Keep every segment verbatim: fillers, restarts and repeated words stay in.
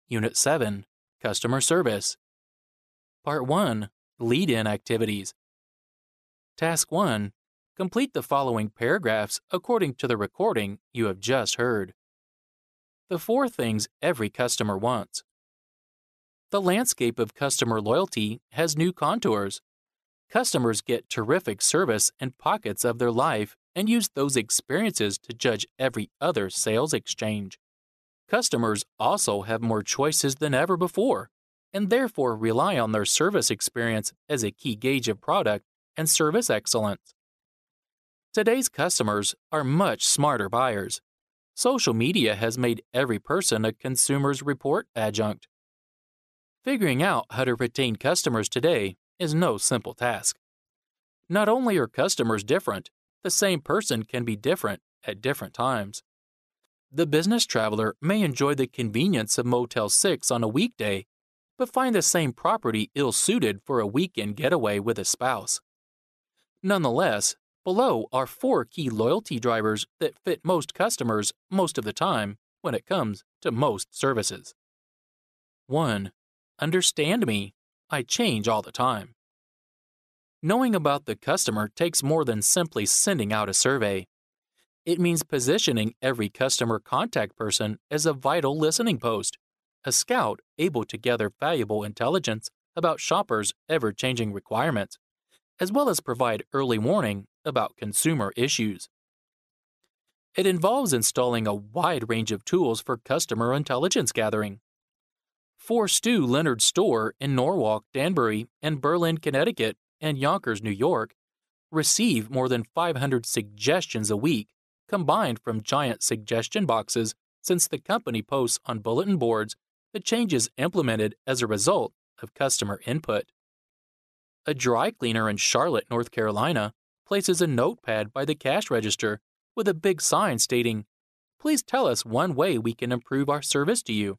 Unit seven, Customer Service. Part one, Lead-In Activities. Task one, complete the following paragraphs according to the recording you have just heard. The four things every customer wants. The landscape of customer loyalty has new contours. Customers get terrific service in pockets of their life and use those experiences to judge every other sales exchange. Customers also have more choices than ever before, and therefore rely on their service experience as a key gauge of product and service excellence. Today's customers are much smarter buyers. Social media has made every person a consumer's report adjunct. Figuring out how to retain customers today is no simple task. Not only are customers different, the same person can be different at different times. The business traveler may enjoy the convenience of Motel six on a weekday, but find the same property ill-suited for a weekend getaway with a spouse. Nonetheless, below are four key loyalty drivers that fit most customers most of the time when it comes to most services. one. Understand me. I change all the time. Knowing about the customer takes more than simply sending out a survey. It means positioning every customer contact person as a vital listening post, a scout able to gather valuable intelligence about shoppers' ever-changing requirements, as well as provide early warning about consumer issues. It involves installing a wide range of tools for customer intelligence gathering. For Stu Leonard's store in Norwalk, Danbury, and Berlin, Connecticut, and Yonkers, New York, receive more than five hundred suggestions a week, combined from giant suggestion boxes since the company posts on bulletin boards the changes implemented as a result of customer input. A dry cleaner in Charlotte, North Carolina, places a notepad by the cash register with a big sign stating, "Please tell us one way we can improve our service to you."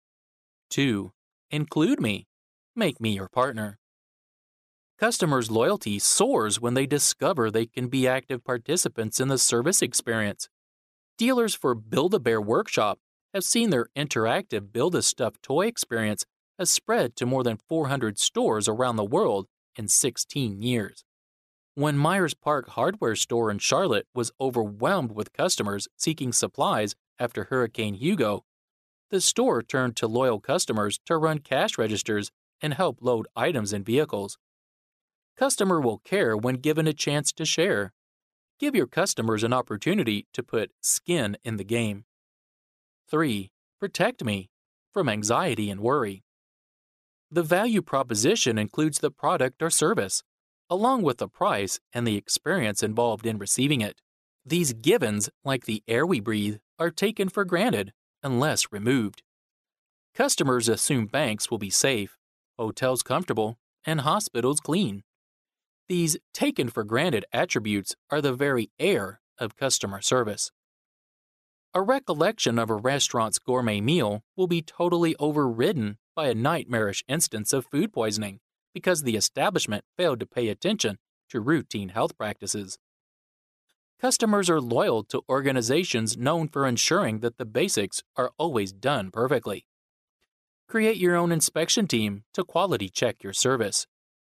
two. Include me. Make me your partner. Customers' loyalty soars when they discover they can be active participants in the service experience. Dealers for Build-A-Bear Workshop have seen their interactive Build-A-Stuff toy experience has spread to more than four hundred stores around the world in sixteen years. When Myers Park Hardware Store in Charlotte was overwhelmed with customers seeking supplies after Hurricane Hugo, the store turned to loyal customers to run cash registers and help load items in vehicles. Customer will care when given a chance to share. Give your customers an opportunity to put skin in the game. three. Protect me from anxiety and worry. The value proposition includes the product or service, along with the price and the experience involved in receiving it. These givens, like the air we breathe, are taken for granted unless removed. Customers assume banks will be safe, hotels comfortable, and hospitals clean. These taken-for-granted attributes are the very air of customer service. A recollection of a restaurant's gourmet meal will be totally overridden by a nightmarish instance of food poisoning because the establishment failed to pay attention to routine health practices. Customers are loyal to organizations known for ensuring that the basics are always done perfectly. Create your own inspection team to quality check your service.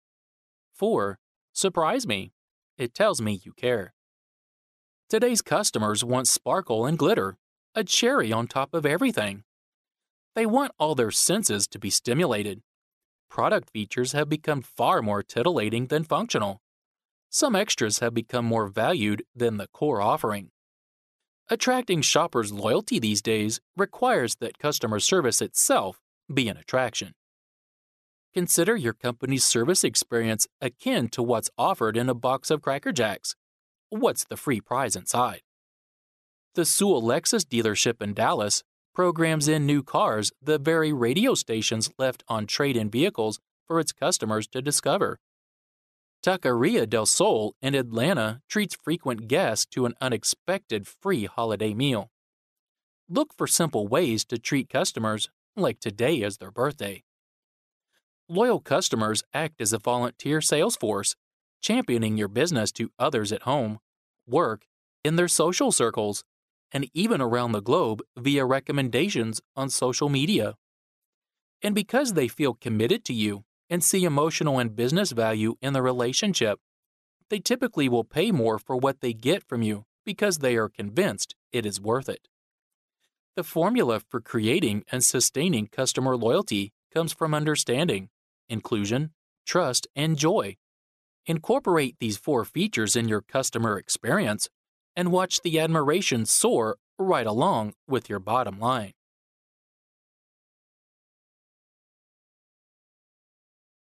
four. Surprise me. It tells me you care. Today's customers want sparkle and glitter, a cherry on top of everything. They want all their senses to be stimulated. Product features have become far more titillating than functional. Some extras have become more valued than the core offering. Attracting shoppers' loyalty these days requires that customer service itself be an attraction. Consider your company's service experience akin to what's offered in a box of Cracker Jacks. What's the free prize inside? The Sewell Lexus dealership in Dallas programs in new cars the very radio stations left on trade-in vehicles for its customers to discover. Taqueria del Sol in Atlanta treats frequent guests to an unexpected free holiday meal. Look for simple ways to treat customers like today is their birthday. Loyal customers act as a volunteer sales force, championing your business to others at home, work, in their social circles, and even around the globe via recommendations on social media. and because they feel committed to you and see emotional and business value in the relationship. They typically will pay more for what they get from you because they are convinced it is worth it. The formula for creating and sustaining customer loyalty comes from understanding, inclusion, trust, and joy. Incorporate these four features in your customer experience and watch the admiration soar right along with your bottom line.